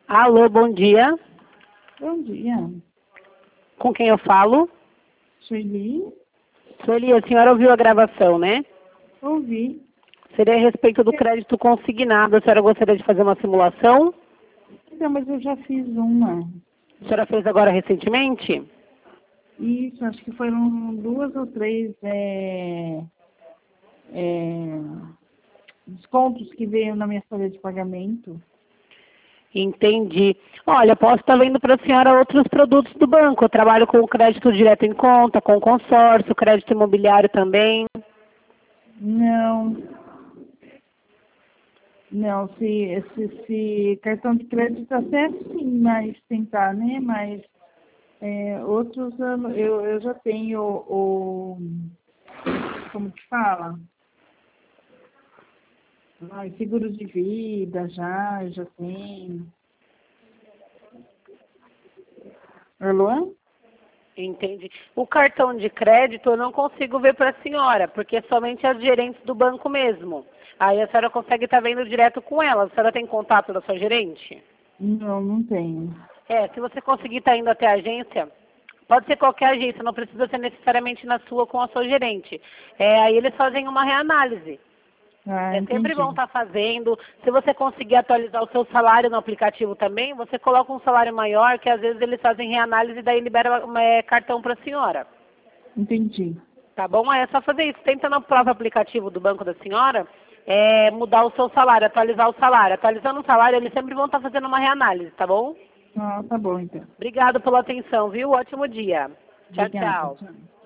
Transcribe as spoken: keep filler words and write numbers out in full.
Alô, bom dia. Bom dia. Com quem eu falo? Sueli? Sueli, a senhora ouviu a gravação, né? Ouvi. Seria a respeito do crédito consignado. A senhora gostaria de fazer uma simulação? Não, mas eu já fiz uma. A senhora fez agora recentemente? Isso, acho que foram duas ou três é, é, descontos que veio na minha folha de pagamento. Entendi. Olha, posso estar vendo para a senhora outros produtos do banco. Eu trabalho com crédito direto em conta, com consórcio, crédito imobiliário também. Não. Não, se esse, esse cartão de crédito está certo, sim, mas tentar, né? Mas é, outros eu, eu, eu já tenho o. Como que fala? Ai, seguro de vida, já, já tenho. Alô? Entendi. O cartão de crédito eu não consigo ver para a senhora, porque é somente as gerentes do banco mesmo. Aí a senhora consegue estar vendo direto com ela. A senhora tem contato da sua gerente? Não, não tenho. É, se você conseguir estar indo até a agência, pode ser qualquer agência, não precisa ser necessariamente na sua com a sua gerente. É, aí eles fazem uma reanálise. Ah, É sempre bom entendi. estar fazendo. Se você conseguir atualizar o seu salário no aplicativo também, você coloca um salário maior, que às vezes eles fazem reanálise e daí libera é, cartão para a senhora. Entendi. Tá bom? Aí é só fazer isso. Tenta no próprio aplicativo do banco da senhora é, mudar o seu salário, atualizar o salário. Atualizando o salário, eles sempre vão estar fazendo uma reanálise, tá bom? Ah, tá bom, então. Obrigado pela atenção, viu? Ótimo dia. Tchau, Obrigada. tchau. Tchau.